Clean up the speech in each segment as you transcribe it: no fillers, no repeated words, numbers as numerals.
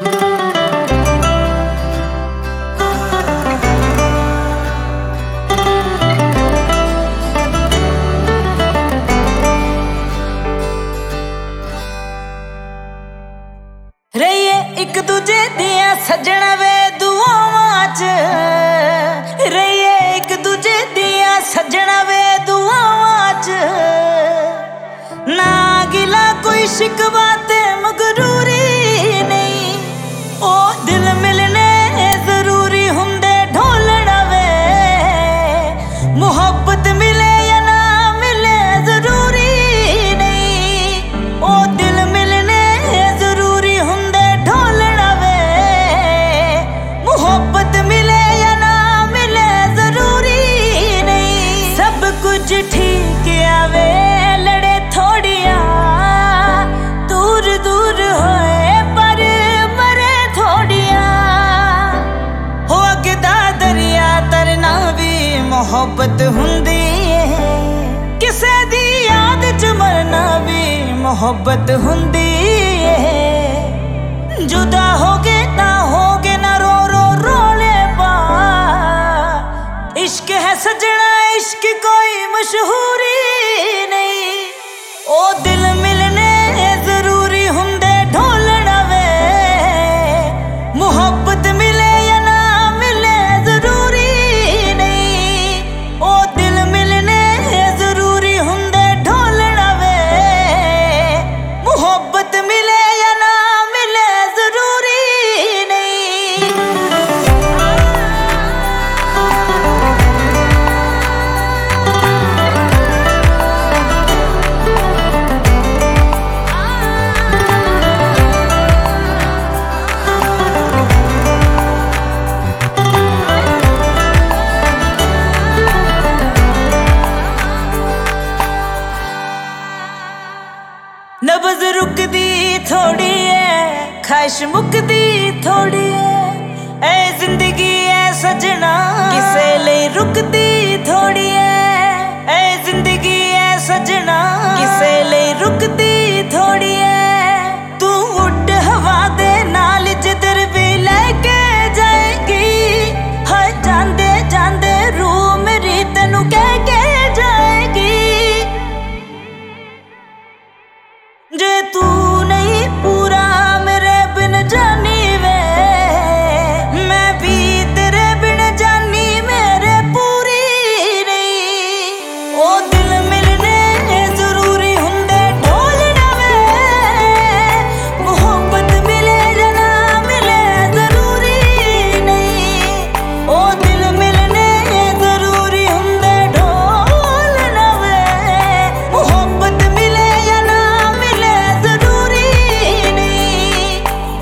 रहिए एक दूजे दिया सजण वे दुआवां च, रहिए एक दूजे दिया सजण वे दुआवां च। ना गिला कोई शिकवा ते मगरूरी नहीं, ओ दिल मिलने जरूरी हुंदे ढोलण वे। मुहब्बत मिले या ना मिले जरूरी नहीं, ओ दिल मिलने जरूरी हुंदे ढोलण वे। मुहब्बत मिले या ना मिले जरूरी नहीं, सब कुछ ठीक आवे लड़े थोड़िया, दूर दूर होए पर मरे थोड़िया। हो अगदा दरिया तरना भी मुहब्बत हुंदी है, किसे दी याद च मरना भी मुहब्बत हुंदी है। जुदा होगे ना रो रो रोले पा, इश्क है सजना इश्क कोई मशहूरी नहीं, ओ दिल मिलने जरूरी हुंदे ढोलण वे। मुहब्बत मिले या ना मिले जरूरी नहीं, ओ दिल मिलने जरूरी हुंदे ढोलण वे। मुहब्बत मिले या ना मिले जरूरी नहीं। नब्ज़ रुकदी थोड़ी है, ख्वाहिश मुकदी थोड़ी है। ऐ जिंदगी ऐ सजना किसे लिए रुकदी थोड़ी है। ऐ जिंदगी ऐ सजना किसे लिए रुकदी थोड़ी है। तू उड़ हवा दे नाल जिधर भी लेके जाएगी, हर जांदे जांदे रूह मेरी तेनू कह के जाएगी। जे तू नहीं पूरा मेरे बिन जानी वे, मैं भी तेरे बिन जानी मेरे पूरी नहीं। ओ दिल मिलने जरूरी हुंदे ढोलण वे। मुहब्बत मिले या ना मिले जरूरी नहीं, ओ दिल मिलने जरूरी हुंदे ढोलण वे। मुहब्बत मिले या ना मिले जरूरी नहीं।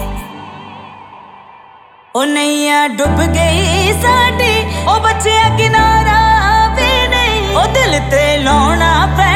ओ नैया डुब गई साडी, ओ बचिया किनारा भी नहीं, ओ दिल ते लाउणा पै